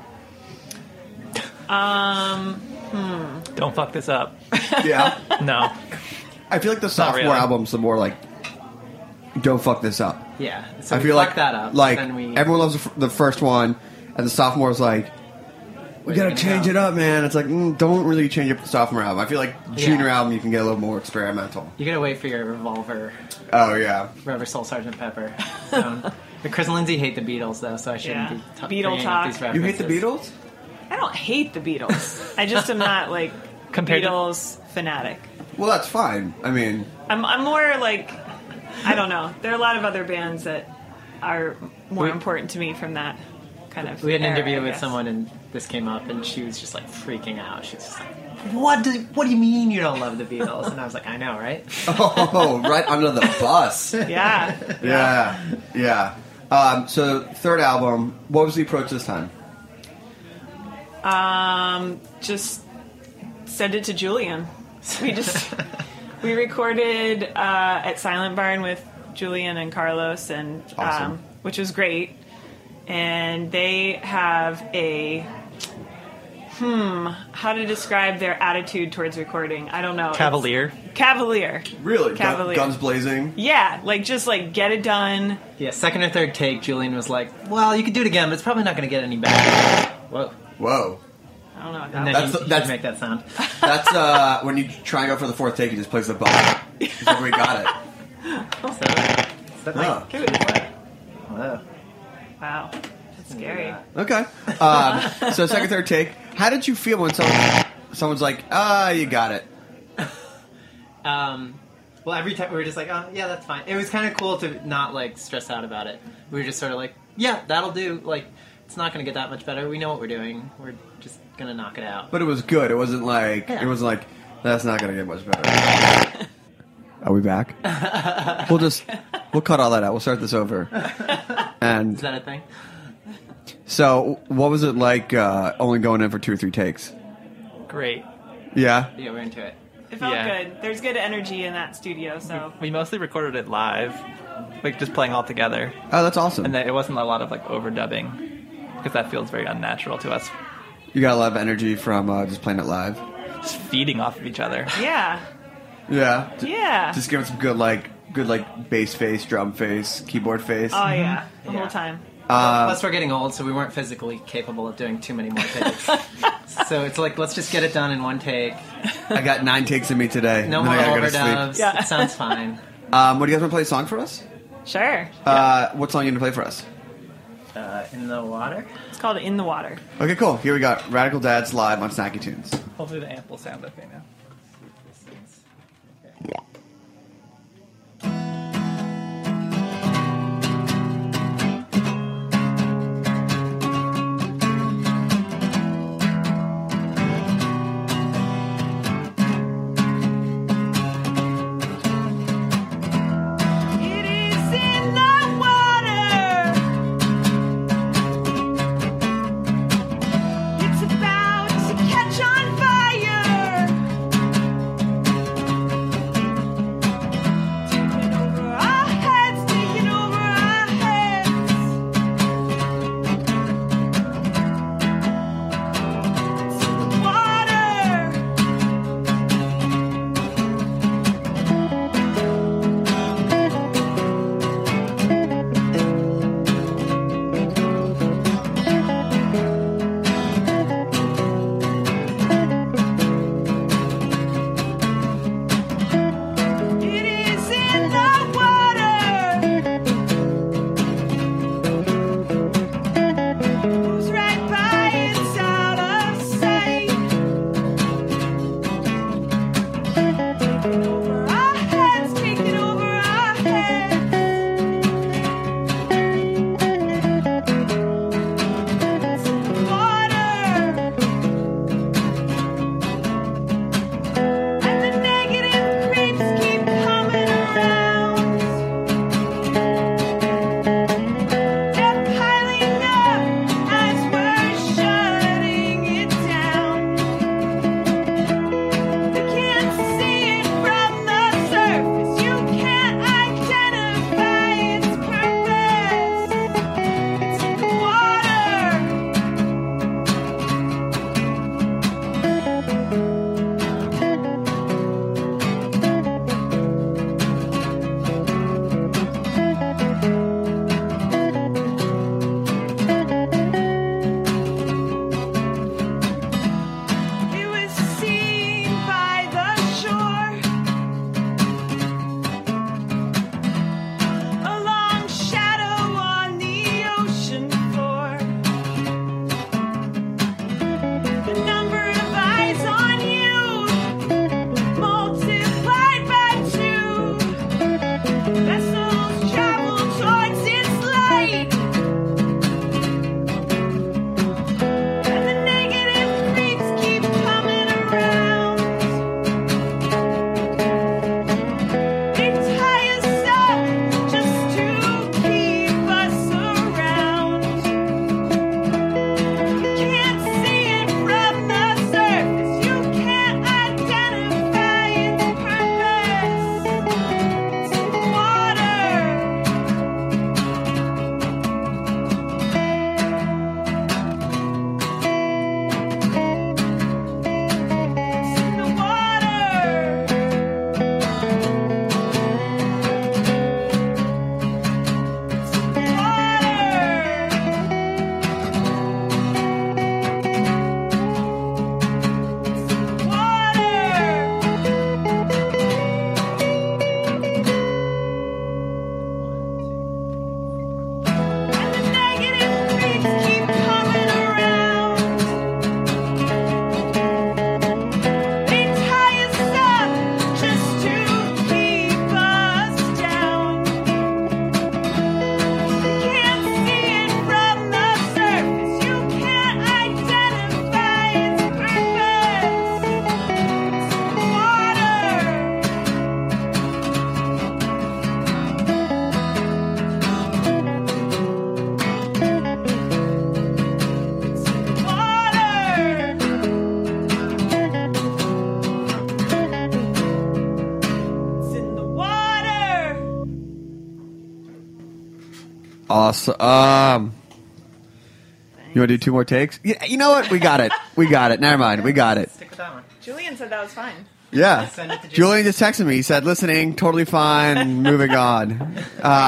Don't fuck this up. Yeah? No. I feel like the Not sophomore really. album's the more like, don't fuck this up. Yeah. So I we feel fucked like that up. Like, then we, everyone loves the first one, and the sophomore's like, we gotta change it up, man. It's like, don't really change up the sophomore album. I feel like junior album you can get a little more experimental. You gotta wait for your Revolver, Oh, yeah. Rubber Soul Sgt. Pepper. But Chris and Lindsay hate the Beatles, though, so I shouldn't Yeah. be Beatle bringing talk. up these You references. hate the Beatles? I don't hate the Beatles. I just am not like Compared to- Beatles fanatic. Well, that's fine. I mean, I'm more like, I don't know. There are a lot of other bands that are more important to me from that kind of We had an era, interview I with guess. someone, and this came up, and she was just like freaking out. She was just like, "What do you mean you don't love the Beatles?" And I was like, "I know, right?" oh, right under the bus. Yeah. Yeah. So, third album, what was the approach this time? Just send it to Julian. We recorded at Silent Barn with Julian and Carlos, and Awesome. which was great. And they have a How to describe their attitude towards recording? I don't know. Cavalier. Cavalier. Really? Cavalier. Guns blazing? Yeah, like just like get it done. Yeah, second or third take, Julian was like, well, you could do it again, but it's probably not going to get any better. Whoa. Whoa. I don't know what And that then was. you make that sound. That's when you try and go for the fourth take, he just plays the ball. He's like, we got it. Oh. Whoa. Wow. That's scary. Okay. So second, third take. How did you feel when someone's like, you got it? Well, every time we were just like, oh, yeah, that's fine. It was kind of cool to not, like, stress out about it. We were just sort of like, yeah, that'll do. Like, it's not going to get that much better. We know what we're doing. We're just going to knock it out. But it was good. It wasn't like, Yeah. that's not going to get much better. Are we back? We'll cut all that out. We'll start this over. And Is that a thing? so, what was it like only going in for 2 or 3 takes? Great. Yeah? Yeah, we're into it. It felt Yeah. good. There's good energy in that studio, so. We mostly recorded it live, like just playing all together, Oh, that's awesome. and it wasn't a lot of like overdubbing because that feels very unnatural to us. You got a lot of energy from just playing it live? Just feeding off of each other. Yeah. Yeah. Yeah. Just give it some good bass face, drum face, keyboard face. Oh, yeah. The whole time. Plus, we're getting old, so we weren't physically capable of doing too many more takes. So it's like, let's just get it done in one take. I got 9 takes in me today. No and more then I gotta go to overdubs. sleep. Yeah. It sounds fine. What do you guys want to play a song for us? Sure. What song are you going to play for us? In the water? It's called In the Water. Okay, cool. Here we got Radical Dads live on Snacky Tunes. Hopefully the amp will sound okay now. It is in the water. It's about to catch on fire. Awesome. You want to do 2 more takes? Yeah, you know what? We got it. We got it. Never mind. We got it. Stick with that one. Julian said that was fine. Yeah. Send it to Julian just texted me. He said, listening, totally fine, moving on.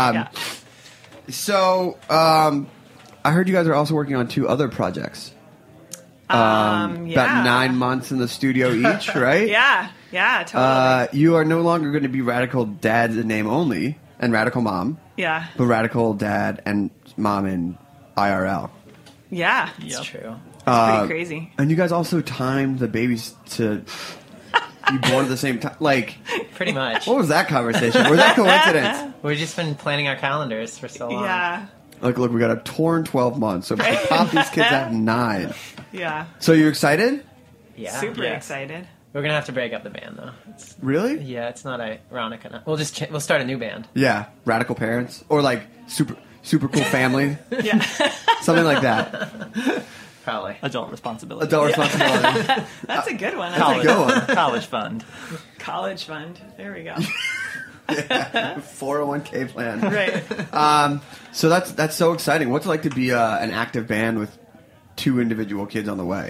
So, I heard you guys are also working on 2 other projects. Yeah. About 9 months in the studio each, right? Yeah, totally. You are no longer going to be Radical Dad in name only and Radical Mom, Yeah. but Radical Dad and Mom in IRL. Yeah. It's true. Pretty crazy. And you guys also timed the babies to be born at the same time. Like, Pretty much. what was that conversation? Was that coincidence? We've just been planning our calendars for so long. Yeah. Look, we got a tour in 12 months, so we can pop these kids at 9. Yeah. So you excited? Yeah. Super Yes. excited. We're gonna have to break up the band though. Really? Yeah, it's not ironic enough. We'll start a new band. Yeah, Radical Parents or like super cool family, Yeah. something like that. Probably. Adult responsibility. Adult responsibility. That's a good one. That's College, Good one. college fund. college fund. There we go. 401k plan. Right. So that's so exciting. What's it like to be an active band with 2 individual kids on the way?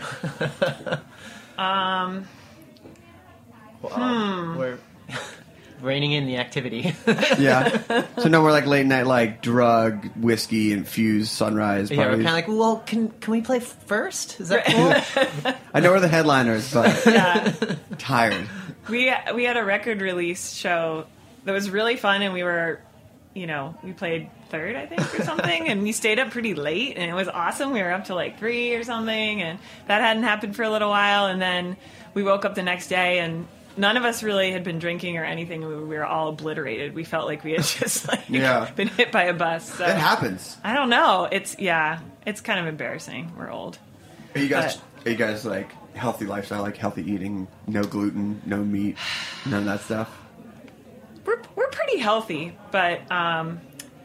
We're reining in the activity. Yeah. So no more like late night like drug, whiskey infused sunrise Yeah, we're parties. kind of like, well, can we play first? Is that cool? I know we're the headliners, but Yeah. tired. We had a record release show that was really fun, and we were, we played 3rd, I think, or something, and we stayed up pretty late, and it was awesome. We were up to like 3 or something, and that hadn't happened for a little while, and then we woke up the next day, and none of us really had been drinking or anything. We were all obliterated. We felt like we had just been hit by a bus. So. It happens. I don't know. It's kind of embarrassing. We're old. Are you guys like healthy lifestyle, like healthy eating, no gluten, no meat, none of that stuff? We're pretty healthy, but I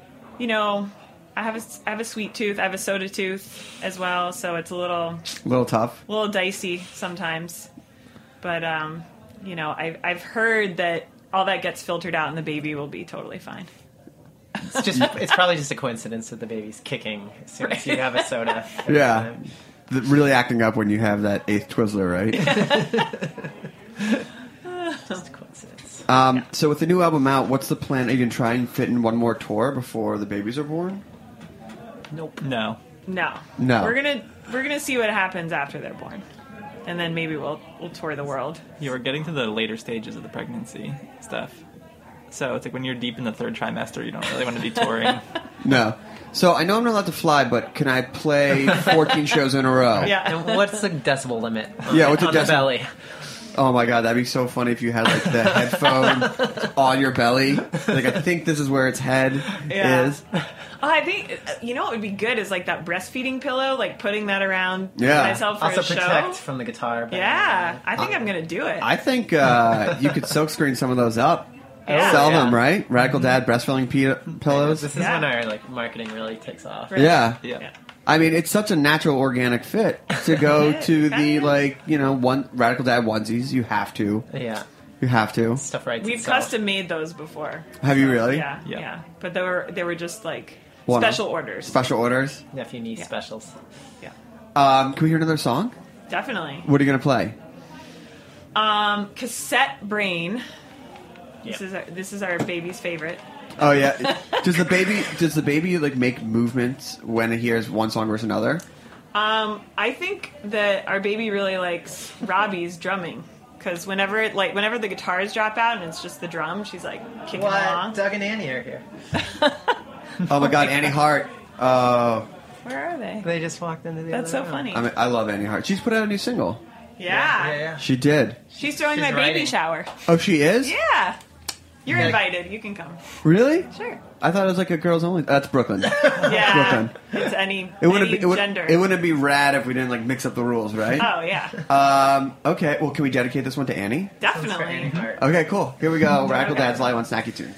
have a sweet tooth. I have a soda tooth as well, so it's a little Tough. dicey sometimes. But I've heard that all that gets filtered out, and the baby will be totally fine. It's probably just a coincidence that the baby's kicking as soon as you have a soda. Yeah. Really acting up when you have that 8th Twizzler, right? Just a coincidence. So with the new album out, what's the plan? Are you going to try and fit in one more tour before the babies are born? Nope. No. No. We're gonna see what happens after they're born, and then maybe we'll tour the world. You are getting to the later stages of the pregnancy stuff. So it's like when you're deep in the 3rd trimester, you don't really want to be touring. No. So I know I'm not allowed to fly, but can I play 14 shows in a row? Yeah. And what's the decibel limit? Yeah, what's the on the decibel- belly? Oh my god, that'd be so funny if you had like the headphone on your belly. Like I think this is where its head is. Oh, I think what would be good is like that breastfeeding pillow, like putting that around myself for Also a show. protect from the guitar. Yeah, I think I'm gonna do it. I think you could silkscreen some of those up. Yeah. Sell Yeah. them, right? Radical Dad breastfeeding pillows. This is Yeah. when our marketing really takes off. Yeah. Yeah. I mean, it's such a natural, organic fit to go to the one Radical Dad onesies. You have to. Yeah. You have to. Stuff writes We've itself. custom made those before. Have you really? Yeah, Yeah. yeah. But they were just like One-off. special orders. Special orders. Nephew niece specials. Yeah, Can we hear another song? definitely. What are you gonna play? Cassette Brain. Yeah. This is our baby's favorite. Oh yeah. Does the baby like make movements when it hears one song versus another? I think that our baby really likes Robbie's drumming, because whenever the guitars drop out and it's just the drum, she's like kicking along. Doug and Annie are here. Oh my god, Annie Hart. Oh, Where are they? They just walked into the That's other so room. funny. I love Annie Hart. She's put out a new single. Yeah. She did. She's throwing She's my baby writing. shower. Oh, she is? Yeah. You're Yeah. invited. You can come. Really? Sure. I thought it was like a girls only. That's Brooklyn. Yeah. Brooklyn. It's any It gender. wouldn't be rad if we didn't like mix up the rules, right? Oh yeah. Okay. Well, can we dedicate this one to Annie? Definitely. Okay, cool. Here we go. Radical Dad's live on Snacky Tunes.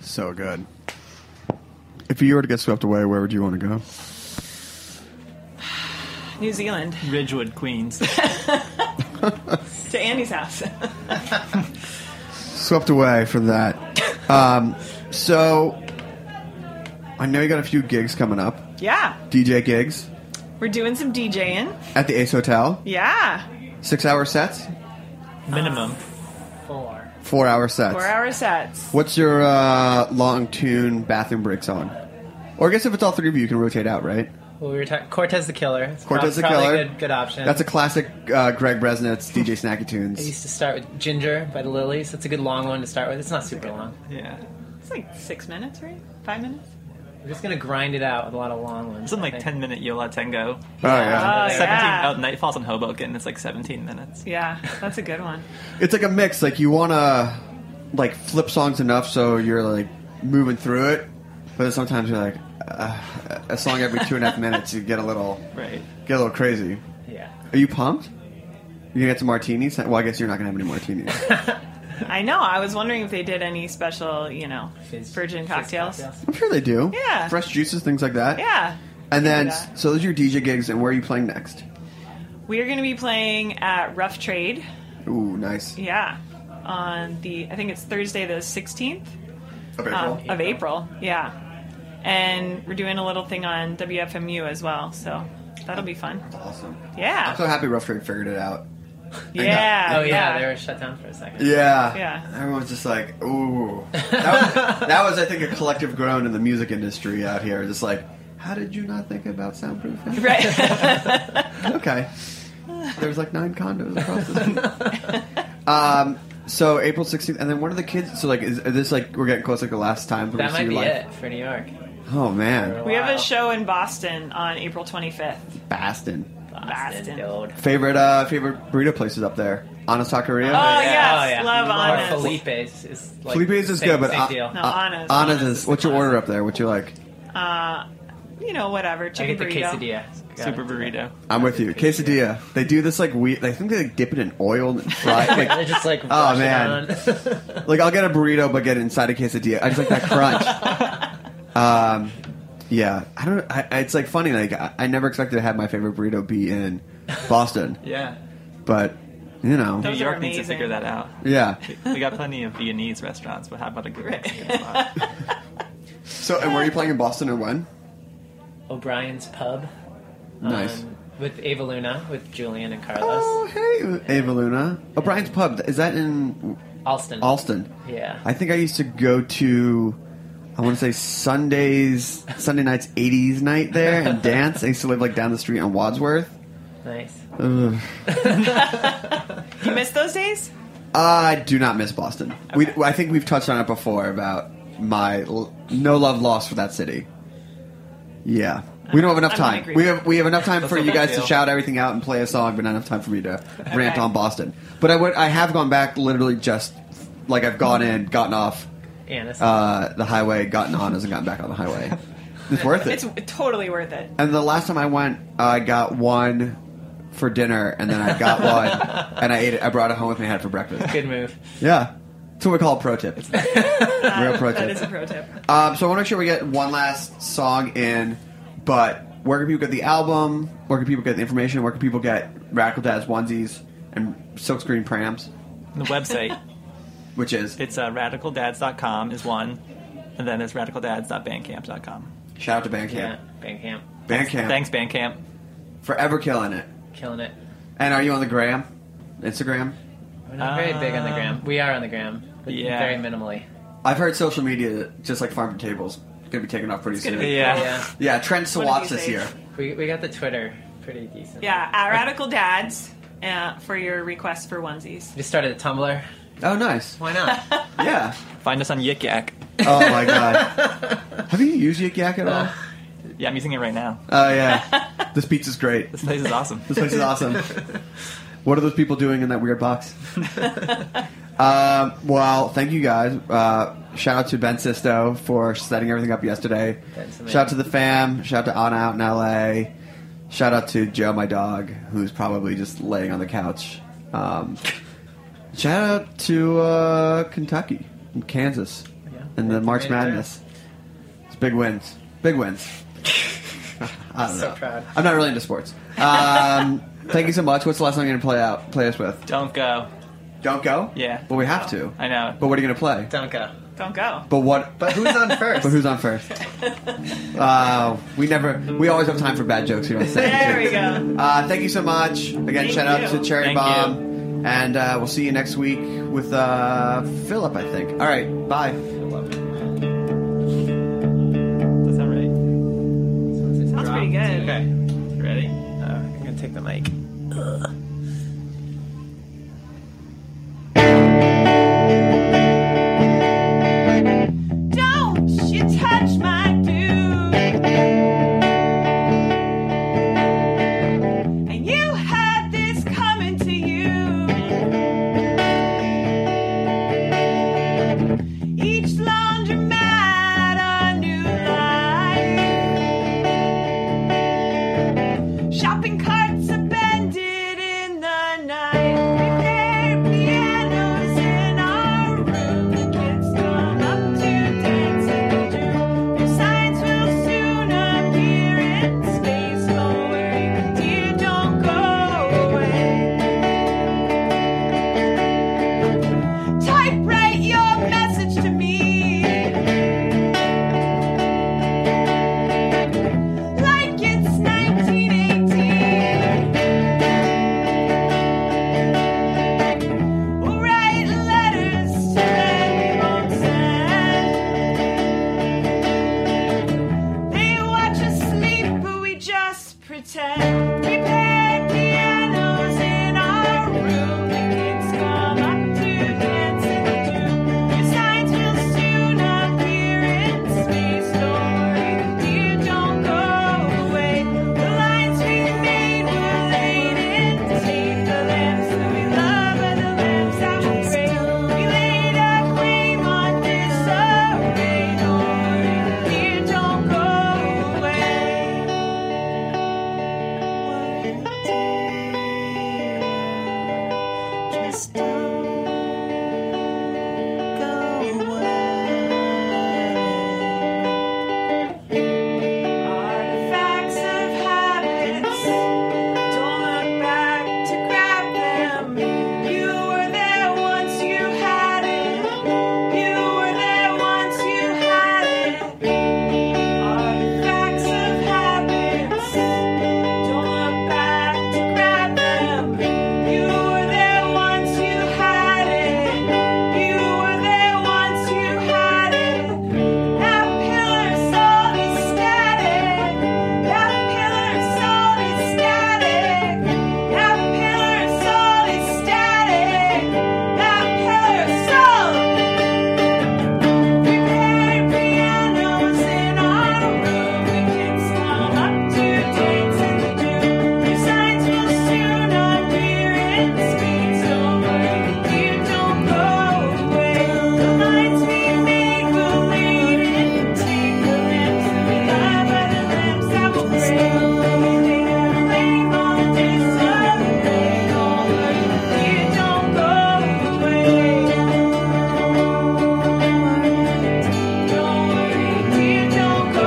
So good. If you were to get swept away, where would you want to go? New Zealand. Ridgewood, Queens. To Andy's house. Swept away from that. So, I know you got a few gigs coming up. Yeah. DJ gigs We're doing some DJing. at the Ace Hotel. Yeah. 6-hour sets? Minimum. 4-hour sets. 4-hour sets. What's your long tune bathroom break song? Or I guess if it's all three of you, you can rotate out, right? Well, we were talking Cortez the Killer. It's Cortez the probably Killer. a good option. That's a classic Greg Bresnitz, DJ Snacky I Tunes. used to start with Ginger by the Lilies. That's a good long one to start with. It's not super long. Yeah. It's like 6 minutes, right? 5 minutes? We're just going to grind it out with a lot of long ones. Something I like think. 10-minute Yola Tango. Oh, yeah. 17. yeah. Oh, Nightfall's in Hoboken. It's like 17 minutes. Yeah, that's a good one. It's like a mix. Like, you want to, like, flip songs enough so you're, like, moving through it. But then sometimes you're like, a song every 2.5 minutes, you get a little crazy. Yeah. Are you pumped? You gonna get some martinis? Well, I guess you're not gonna have any martinis. I know. I was wondering if they did any special, virgin cocktails. I'm sure they do. Yeah. Fresh juices, things like that. Yeah. And then, do that. so those are your DJ gigs, and where are you playing next? We are going to be playing at Rough Trade. Ooh, nice. Yeah. On I think it's Thursday the 16th Of April. of April. Yeah. And we're doing a little thing on WFMU as well, so that'll be fun. Awesome. Yeah. I'm so happy Rough Trade figured it out. Yeah. Oh, yeah, they were shut down for a second. Yeah. Yeah. Everyone's just like, ooh. That was, I think, a collective groan in the music industry out here. Just like, how did you not think about soundproofing? Right. Okay. There's like 9 condos across the street. So April 16th, and then what are the kids? So like, is this like we're getting close to like the last time? That we see might be live? it for New York. Oh man, We have a show in Boston on April 25th. Baston. Boston. Dude. Favorite burrito places up there? Honest Taqueria. Oh, yes. Love Or Anna's. Felipe's is like Felipe's is same- good, but same deal. No, Anna's. Anna's is. What's your order up there? What you like? Whatever. I Chicken get the burrito. quesadilla. Super burrito. I'm with you. Quesadilla. They do this like weird. I think they like, dip it in oil and fry. Like, They just like oh rush man. it on. Like I'll get a burrito, but get it inside a quesadilla. I just like that crunch. Yeah. I don't. It's like funny. Like I never expected to have my favorite burrito be in Boston, Yeah. but you know, New Those are York needs to amazing. figure that out. yeah. We got plenty of Viennese restaurants, but how about a good Mexican spot? So, and where are you playing in Boston and when? O'Brien's Pub. Nice. With Ava Luna, with Julian and Carlos. Oh, hey, Ava Luna. O'Brien's Pub. Is that in Alston. Alston? Yeah. I think I used to go to, I want to say Sunday nights 80s night there and dance. I used to live like down the street on Wadsworth. Nice. Ugh. You miss those days? I do not miss Boston. I think we've touched on it before about my no love lost for that city. Yeah. We don't have enough I'm time. gonna agree. We have enough time for That's you how I guys to feel. shout everything out and play a song, but not enough time for me to rant on Boston. But I have gone back literally just like I've gone in, gotten off Annis. the highway, gotten on, and gotten back on the highway. It's worth it. It's totally worth it. And the last time I went, I got one for dinner, and then I got one, and I ate it. I brought it home with me and had it for breakfast. Good move. Yeah. That's what we call a pro tip. Real pro That tip. is a pro tip. So I want to make sure we get one last song in, but where can people get the album? Where can people get the information? Where can people get Radical Dads onesies and silkscreen prams? The website, Which is, it's radicaldads.com is one, and then it's radicaldads.bandcamp.com. shout out to Bandcamp. Yeah. Bandcamp. Bandcamp. Thanks, Bandcamp. Forever killing it. Killing it. And are you on the gram? Instagram? We're not very big on the gram. We are on the gram. But Yeah. Very minimally. I've heard social media, just like Farm to Tables, going to be taken off pretty soon. Yeah. Yeah, Trent One of Sawat's these this days. year. We got the Twitter pretty decent. Yeah, at Radical Dads for your requests for onesies. Just started a Tumblr. Oh, nice. Why not? Yeah. Find us on Yik Yak. Oh, my God. Have you used Yik Yak at all? Yeah, I'm using it right now. Oh, yeah. This pizza's great. This place is awesome. This place is awesome. What are those people doing in that weird box? Well, thank you guys. Shout out to Ben Sisto for setting everything up yesterday. Shout out to the fam. Shout out to Anna out in LA. Shout out to Joe, my dog, who's probably just laying on the couch. Shout out to Kentucky and Kansas. in the March Madness. It's big wins. Big wins. I don't know. Proud. I'm not really into sports. Thank you so much. What's the last song you're going to play us with? Don't go. Don't go? Yeah. But we have to. I know. But what are you going to play? Don't go. Don't go. But what? But who's on first? But who's on first? We always have time for bad jokes. You don't say. There we go. Thank you so much. Again, shout out to Cherry Thank Bomb. And we'll see you next week with Philip, I think. All right. Bye. Does that right? Sounds pretty good. Okay. You ready? I'm going to take the mic. Don't you touch my dude. And you had this coming to you. Each laundromat a new life. Shopping carts abandoned in the night. Repair pianos in our room. The kids come up to dance and do. Your signs will soon appear in space. Don't worry, dear, don't go away. Typewrite your message to me. Like it's 1918. We'll write letters to them we won't send. They watch us sleep, but we just pretend. Repair pianos in our room. The kids come up to dance and do. Your signs will soon appear in space. Don't worry, dear, don't go away. The lines we made were laid in tape. The lamps that we love are the lamps that will break. We laid a claim on disarray. Don't worry, dear, don't go away. Just don't go away. Artifacts of habits, don't look back to grab them. You were there once, you had it. You were there once, you had it. Artifacts of habits, don't look back to grab them. You were there once, you had it. You were there once, you had it. That pillar's all is static. That pillar's all is static. That pillar's all is static. That pillar's all. Repair pianos in our room. The kids come up to dance and do. Your signs will soon appear in space. Don't worry, dear, don't go away. The lines we made will laid in tape. The lamps that we love are the lamps that will break. We lay a flame on disarray. Don't worry, dear, don't go away. Don't worry, dear, don't go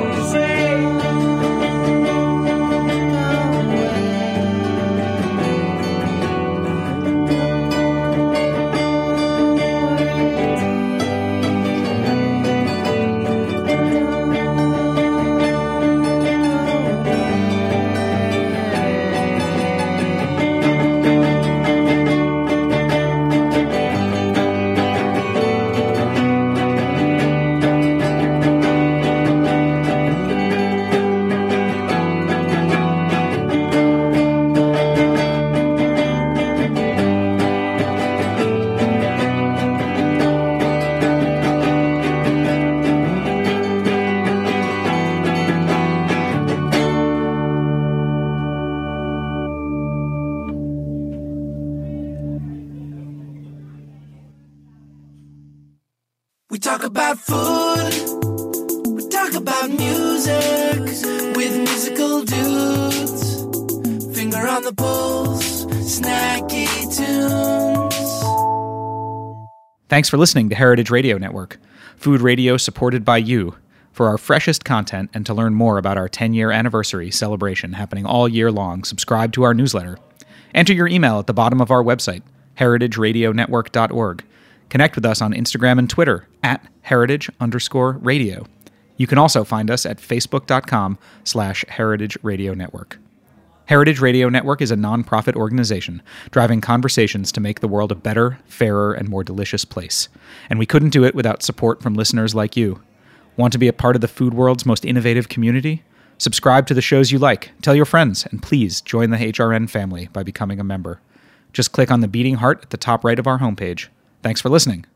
We talk about food, we talk about music with musical dudes. Finger on the pulse, snacky tunes. Thanks for listening to Heritage Radio Network. food radio supported by you. For our freshest content and to learn more about our 10-year anniversary celebration happening all year long, subscribe to our newsletter. Enter your email at the bottom of our website, heritageradionetwork.org. Connect with us on Instagram and Twitter at heritage_radio. You can also find us at facebook.com/Heritage Radio Network. Heritage Radio Network is a nonprofit organization driving conversations to make the world a better, fairer, and more delicious place. And we couldn't do it without support from listeners like you. Want to be a part of the food world's most innovative community? Subscribe to the shows you like, tell your friends, and please join the HRN family by becoming a member. Just click on the beating heart at the top right of our homepage. Thanks for listening.